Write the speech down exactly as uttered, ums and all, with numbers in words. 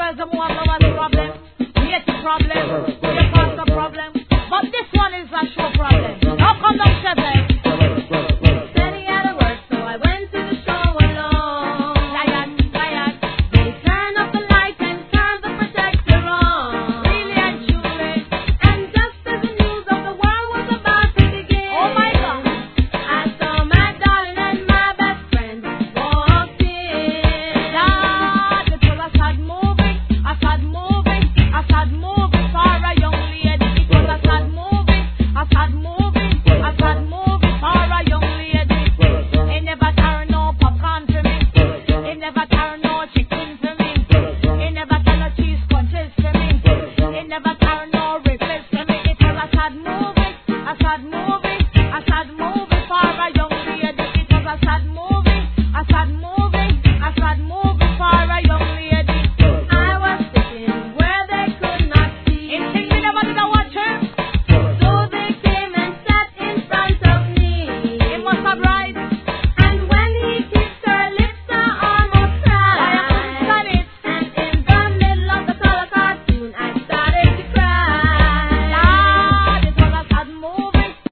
girls who have no problem, get the problem, you cause the problem. But this one is a show problem. How come no seven?